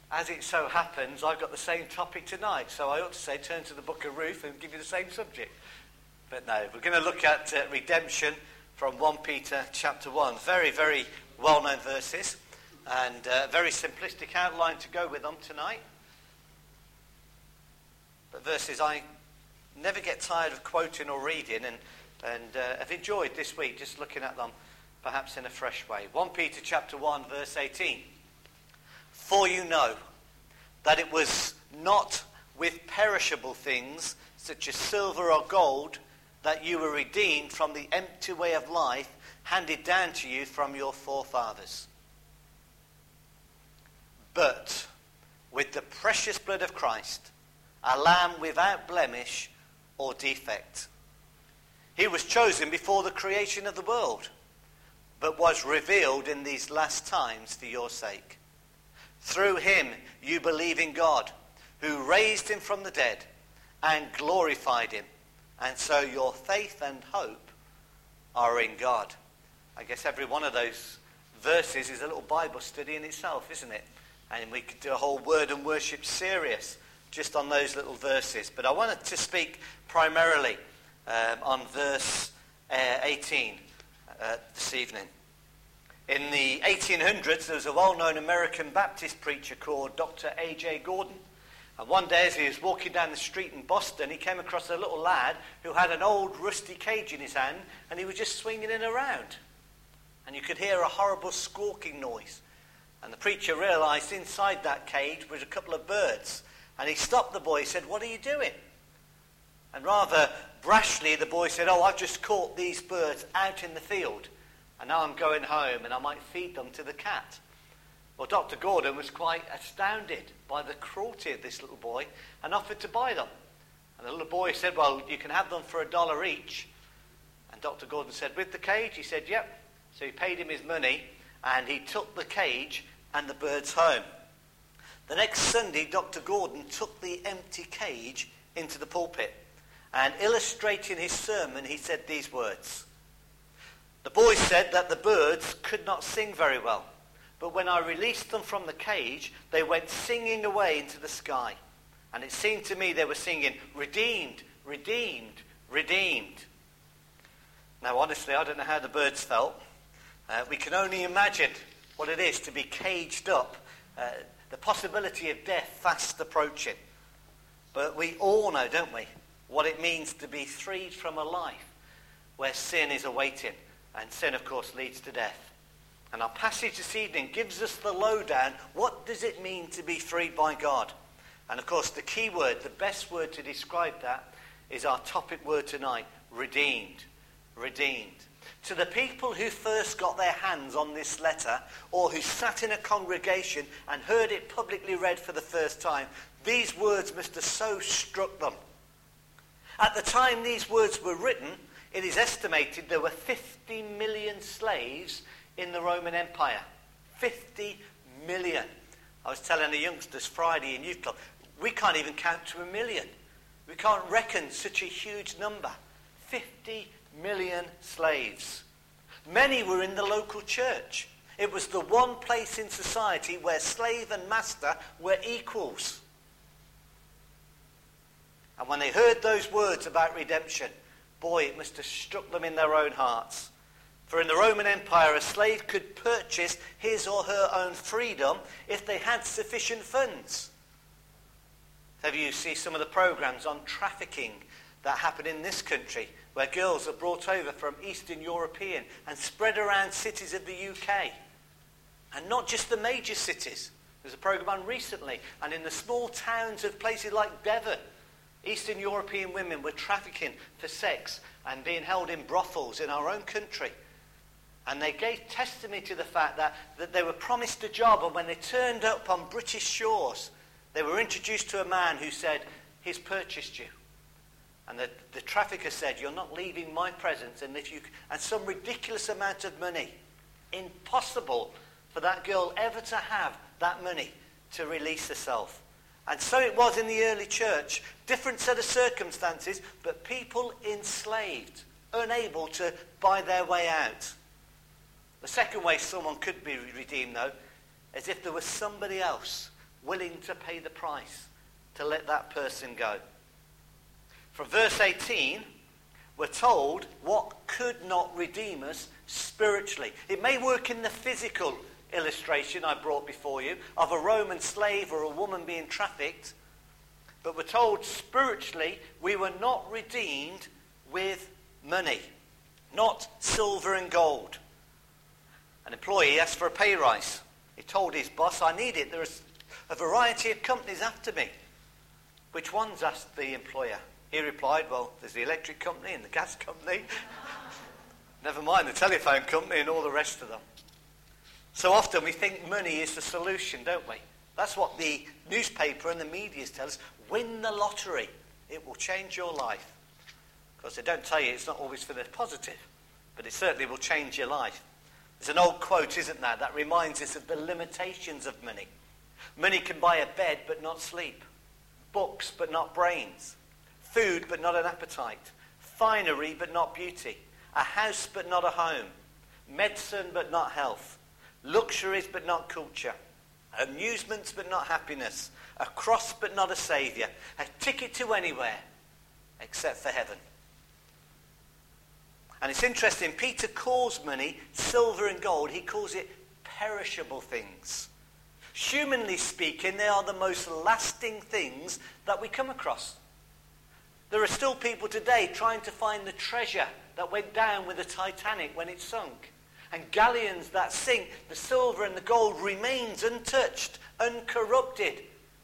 as it so happens, I've got the same topic tonight, so I ought to say turn to the book of Ruth and give you the same subject. But no, we're going to look at redemption from 1 Peter chapter 1. Very, very well-known verses, and a very simplistic outline to go with them tonight. But verses I never get tired of quoting or reading, and have enjoyed this week just looking at them perhaps in a fresh way. 1 Peter chapter 1 verse 18. For you know that it was not with perishable things such as silver or gold that you were redeemed from the empty way of life handed down to you from your forefathers, but with the precious blood of Christ, a lamb without blemish or defect. He was chosen before the creation of the world, but was revealed in these last times for your sake. Through him you believe in God, who raised him from the dead and glorified him. And so your faith and hope are in God. I guess every one of those verses is a little Bible study in itself, isn't it? And we could do a whole word and worship series just on those little verses. But I wanted to speak primarily on verse 18 this evening. In the 1800s, there was a well-known American Baptist preacher called Dr. A.J. Gordon. And one day as he was walking down the street in Boston, he came across a little lad who had an old rusty cage in his hand, and he was just swinging it around. And you could hear a horrible squawking noise. And the preacher realized inside that cage was a couple of birds. And he stopped the boy. He said, "What are you doing?" And rather brashly, the boy said, "Oh, I've just caught these birds out in the field. And now I'm going home and I might feed them to the cat." Well, Dr. Gordon was quite astounded by the cruelty of this little boy and offered to buy them. And the little boy said, "Well, you can have them for $1 each." And Dr. Gordon said, "With the cage?" He said, "Yep." So he paid him his money and he took the cage and the birds home. The next Sunday, Dr. Gordon took the empty cage into the pulpit. And illustrating his sermon, he said these words. The boy said that the birds could not sing very well, but when I released them from the cage, they went singing away into the sky. And it seemed to me they were singing, "Redeemed, redeemed, redeemed." Now, honestly, I don't know how the birds felt. We can only imagine what it is to be caged up, the possibility of death fast approaching. But we all know, don't we, what it means to be freed from a life where sin is awaiting. And sin, of course, leads to death. And our passage this evening gives us the lowdown. What does it mean to be freed by God? And, of course, the key word, the best word to describe that, is our topic word tonight, redeemed. Redeemed. To the people who first got their hands on this letter, or who sat in a congregation and heard it publicly read for the first time, these words must have so struck them. At the time these words were written, it is estimated there were 50 million slaves in the Roman Empire. 50 million. I was telling the youngsters Friday in youth club, we can't even count to 1 million. We can't reckon such a huge number. 50 million slaves. Many were in the local church. It was the one place in society where slave and master were equals. And when they heard those words about redemption, boy, it must have struck them in their own hearts. For in the Roman Empire, a slave could purchase his or her own freedom if they had sufficient funds. Have you seen some of the programs on trafficking that happen in this country, where girls are brought over from Eastern European and spread around cities of the UK? And not just the major cities. There's a program on recently, and in the small towns of places like Devon, Eastern European women were trafficking for sex and being held in brothels in our own country. And they gave testimony to the fact that they were promised a job, and when they turned up on British shores, they were introduced to a man who said, "He's purchased you." And the trafficker said, "You're not leaving my presence," and some ridiculous amount of money. Impossible for that girl ever to have that money to release herself. And so it was in the early church. Different set of circumstances, but people enslaved, unable to buy their way out. The second way someone could be redeemed, though, is if there was somebody else willing to pay the price to let that person go. From verse 18, we're told what could not redeem us spiritually. It may work in the physical illustration I brought before you of a Roman slave or a woman being trafficked, but we're told spiritually we were not redeemed with money, not silver and gold. An employee asked for a pay rise. He told his boss, I need it. There's a variety of companies after me. Which ones? Asked the employer. He replied, well, there's the electric company and the gas company. Never mind the telephone company and all the rest of them. So often we think money is the solution, don't we? That's what the newspaper and the media tell us. Win the lottery. It will change your life. Of course, they don't tell you it's not always for the positive, but it certainly will change your life. There's an old quote, isn't there, that reminds us of the limitations of money. Money can buy a bed but not sleep, books but not brains, food but not an appetite, finery but not beauty, a house but not a home, medicine but not health, luxuries but not culture, amusements but not happiness, a cross but not a saviour, a ticket to anywhere except for heaven. And it's interesting, Peter calls money silver and gold. He calls it perishable things. Humanly speaking, they are the most lasting things that we come across. There are still people today trying to find the treasure that went down with the Titanic when it sunk. And galleons that sink, the silver and the gold remains untouched, uncorrupted.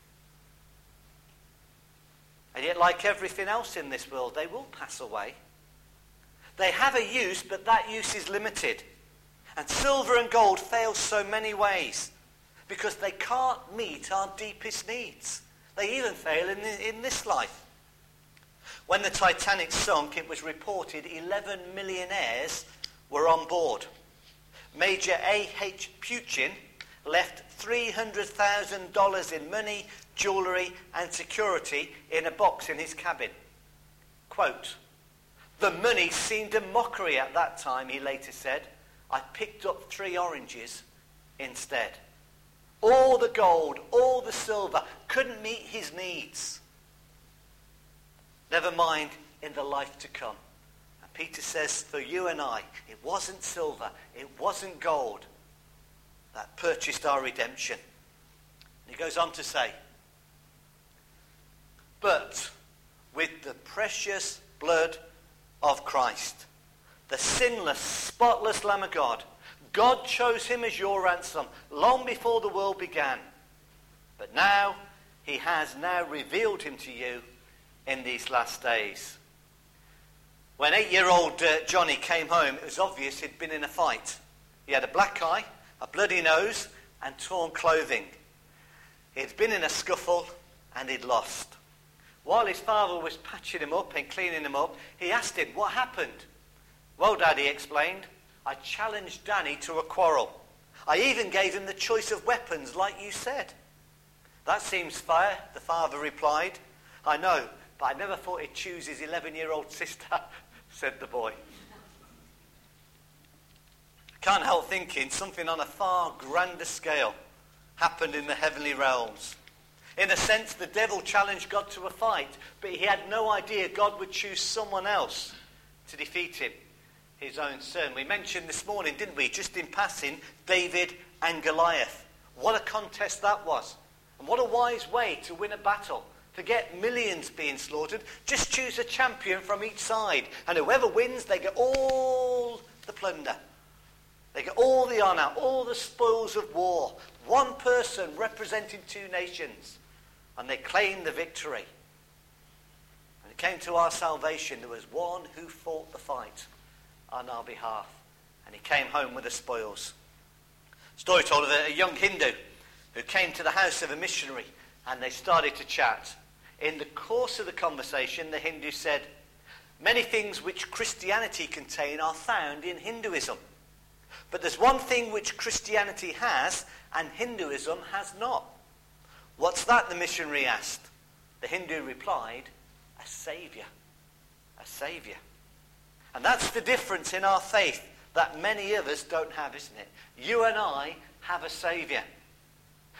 And yet, like everything else in this world, they will pass away. They have a use, but that use is limited. And silver and gold fail so many ways because they can't meet our deepest needs. They even fail in this life. When the Titanic sunk, it was reported 11 millionaires were on board. Major A.H. Puchin left $300,000 in money, jewellery and security in a box in his cabin. Quote, the money seemed a mockery at that time, he later said. I picked up 3 oranges instead. All the gold, all the silver couldn't meet his needs. Never mind in the life to come. And Peter says, for you and I, it wasn't silver, it wasn't gold that purchased our redemption. And he goes on to say, but with the precious blood of Christ, the sinless, spotless Lamb of God, God chose him as your ransom long before the world began. But now, he has now revealed him to you in these last days. When 8-year-old Johnny came home, it was obvious he'd been in a fight. He had a black eye, a bloody nose, and torn clothing. He'd been in a scuffle, and he'd lost. While his father was patching him up and cleaning him up, he asked him, what happened? Well, Dad, he explained, I challenged Danny to a quarrel. I even gave him the choice of weapons, like you said. That seems fair, the father replied. I know, but I never thought he'd choose his 11-year-old sister, said the boy. Can't help thinking something on a far grander scale happened in the heavenly realms. In a sense, the devil challenged God to a fight, but he had no idea God would choose someone else to defeat him, his own son. We mentioned this morning, didn't we, just in passing, David and Goliath. What a contest that was. And what a wise way to win a battle. Forget millions being slaughtered. Just choose a champion from each side. And whoever wins, they get all the plunder. They get all the honour, all the spoils of war. One person representing 2 nations. And they claim the victory. When it came to our salvation, there was one who fought the fight on our behalf. And he came home with the spoils. Story told of a young Hindu who came to the house of a missionary and they started to chat. In the course of the conversation, the Hindu said, many things which Christianity contain are found in Hinduism. But there's one thing which Christianity has and Hinduism has not. What's that? The missionary asked. The Hindu replied, a saviour. A saviour. And that's the difference in our faith that many of us don't have, isn't it? You and I have a saviour.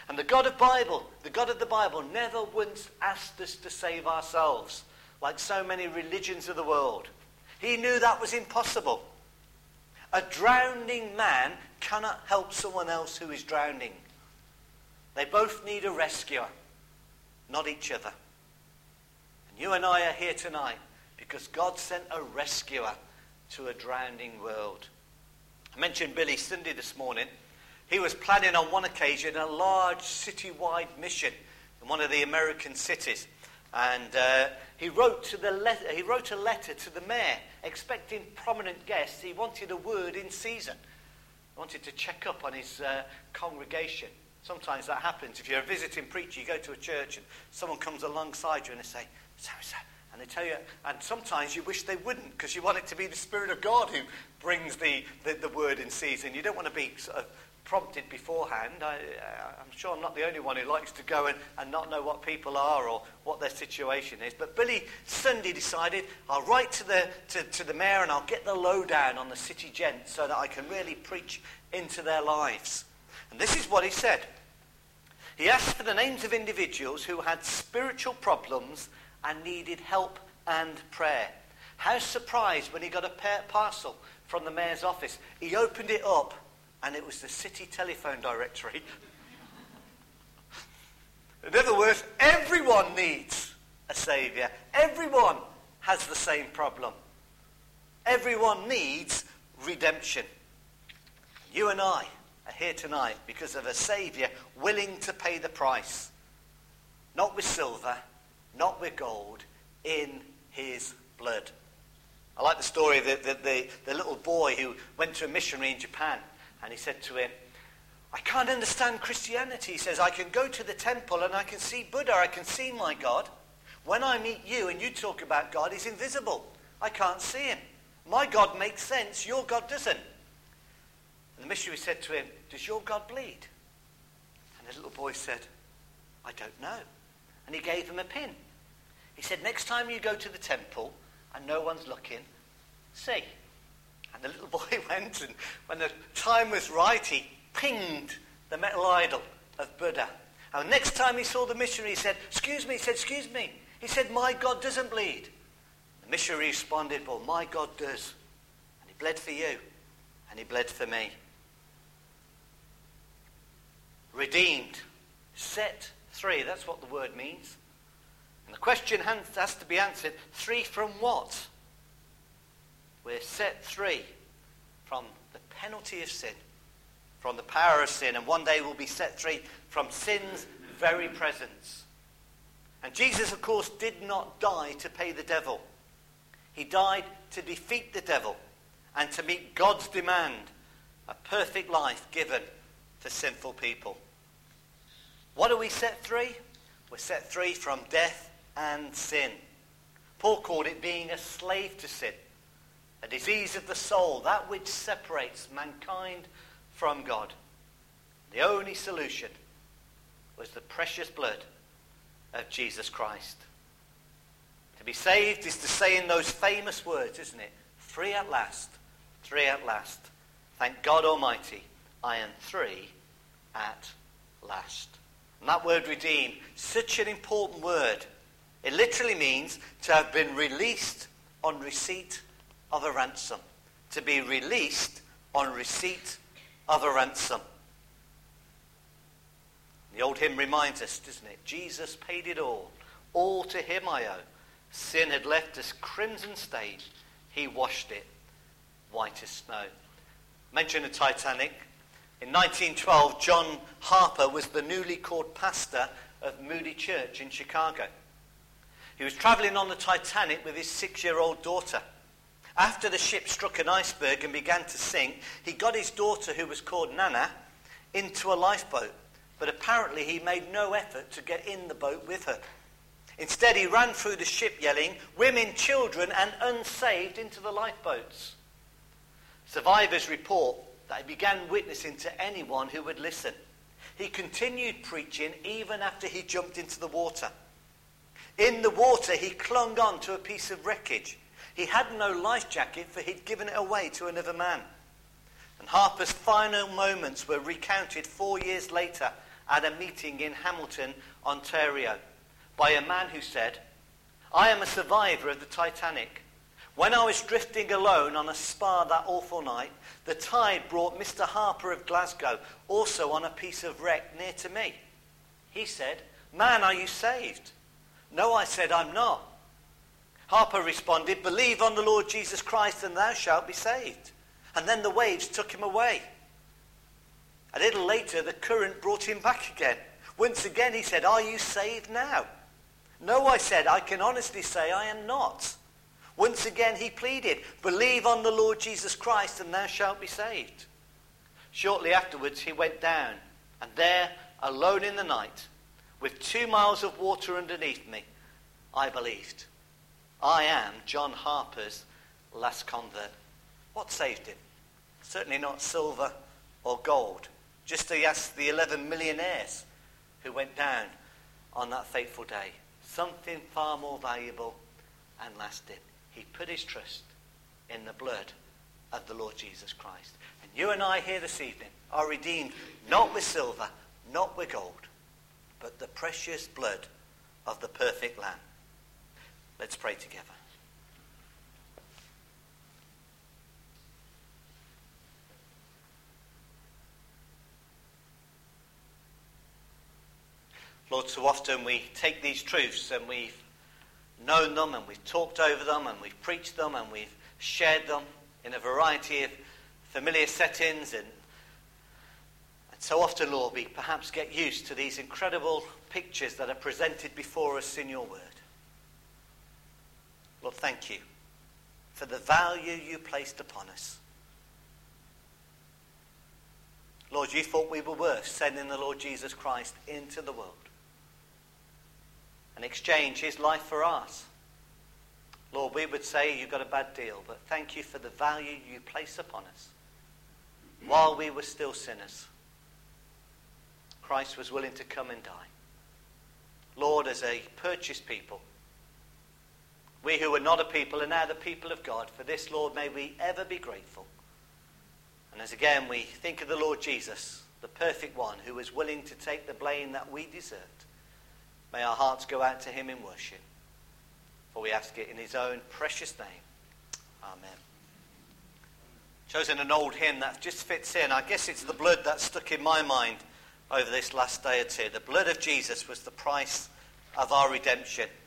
And the God of the Bible, never once asked us to save ourselves, like so many religions of the world. He knew that was impossible. A drowning man cannot help someone else who is drowning. They both need a rescuer, not each other. And you and I are here tonight because God sent a rescuer to a drowning world. I mentioned Billy Sunday this morning. He was planning on one occasion a large citywide mission in one of the American cities. And he wrote a letter to the mayor, expecting prominent guests. He wanted a word in season. He wanted to check up on his congregation. Sometimes that happens. If you're a visiting preacher, you go to a church and someone comes alongside you and they say, so, and they tell you, and sometimes you wish they wouldn't because you want it to be the Spirit of God who brings the word in season. You don't want to be sort of prompted beforehand. I'm sure I'm not the only one who likes to go and not know what people are or what their situation is. But Billy Sunday decided, I'll write to the mayor and I'll get the lowdown on the city gents so that I can really preach into their lives. And this is what he said. He asked for the names of individuals who had spiritual problems and needed help and prayer. How surprised when he got a parcel from the mayor's office. He opened it up and it was the city telephone directory. In other words, everyone needs a saviour. Everyone has the same problem. Everyone needs redemption. You and I are here tonight because of a saviour willing to pay the price. Not with silver, not with gold, in his blood. I like the story of the little boy who went to a missionary in Japan. And he said to him, I can't understand Christianity. He says, I can go to the temple and I can see Buddha. I can see my God. When I meet you and you talk about God, he's invisible. I can't see him. My God makes sense. Your God doesn't. And the missionary said to him, does your God bleed? And the little boy said, I don't know. And he gave him a pin. He said, next time you go to the temple and no one's looking, see. And the little boy went, and when the time was right, he pinged the metal idol of Buddha. And the next time he saw the missionary, he said, excuse me. He said, excuse me. He said, my God doesn't bleed. The missionary responded, well, my God does. And he bled for you, and he bled for me. Redeemed, set free, that's what the word means. And the question has to be answered, free from what? We're set free from the penalty of sin, from the power of sin, and one day we'll be set free from sin's very presence. And Jesus, of course, did not die to pay the devil. He died to defeat the devil and to meet God's demand, a perfect life given to sinful people. What are we set free? We're set free from death and sin. Paul called it being a slave to sin. A disease of the soul, that which separates mankind from God. The only solution was the precious blood of Jesus Christ. To be saved is to say in those famous words, isn't it? Free at last, free at last. Thank God Almighty, I am free at last. And that word redeem, such an important word. It literally means to have been released on receipt of a ransom. To be released on receipt of a ransom. The old hymn reminds us, doesn't it? Jesus paid it all to him I owe. Sin had left us crimson stained, he washed it white as snow. Mention the Titanic. In 1912, John Harper was the newly called pastor of Moody Church in Chicago. He was travelling on the Titanic with his 6-year-old daughter. After the ship struck an iceberg and began to sink, he got his daughter, who was called Nana, into a lifeboat. But apparently he made no effort to get in the boat with her. Instead, he ran through the ship yelling, women, children, and unsaved into the lifeboats. Survivors report that he began witnessing to anyone who would listen. He continued preaching even after he jumped into the water. In the water, he clung on to a piece of wreckage. He had no life jacket, for he'd given it away to another man. And Harper's final moments were recounted 4 years later at a meeting in Hamilton, Ontario, by a man who said, "I am a survivor of the Titanic. When I was drifting alone on a spar that awful night, the tide brought Mr. Harper of Glasgow, also on a piece of wreck near to me. He said, 'Man, are you saved?' 'No,' I said, 'I'm not.' Harper responded, 'Believe on the Lord Jesus Christ and thou shalt be saved.' And then the waves took him away. A little later, the current brought him back again. Once again he said, 'Are you saved now?' 'No,' I said, 'I can honestly say I am not.' Once again he pleaded, 'Believe on the Lord Jesus Christ and thou shalt be saved.' Shortly afterwards he went down, and there, alone in the night, with 2 miles of water underneath me, I believed. I am John Harper's last convert." What saved him? Certainly not silver or gold. Just to ask the 11 millionaires who went down on that fateful day. Something far more valuable and lasting. He put his trust in the blood of the Lord Jesus Christ. And you and I here this evening are redeemed not with silver, not with gold, but the precious blood of the perfect Lamb. Let's pray together. Lord, so often we take these truths and we've known them and we've talked over them and we've preached them and we've shared them in a variety of familiar settings, and so often, Lord, we perhaps get used to these incredible pictures that are presented before us in your word. Lord, thank you for the value you placed upon us. Lord, you thought we were worth sending the Lord Jesus Christ into the world and exchange his life for ours. Lord, we would say you got a bad deal, but thank you for the value you placed upon us. While we were still sinners, Christ was willing to come and die. Lord, as a purchased people, we who were not a people are now the people of God. For this, Lord, may we ever be grateful. And as again we think of the Lord Jesus, the perfect one who was willing to take the blame that we deserved, may our hearts go out to him in worship. For we ask it in his own precious name. Amen. Chosen an old hymn that just fits in. I guess it's the blood that stuck in my mind over this last day or two. The blood of Jesus was the price of our redemption.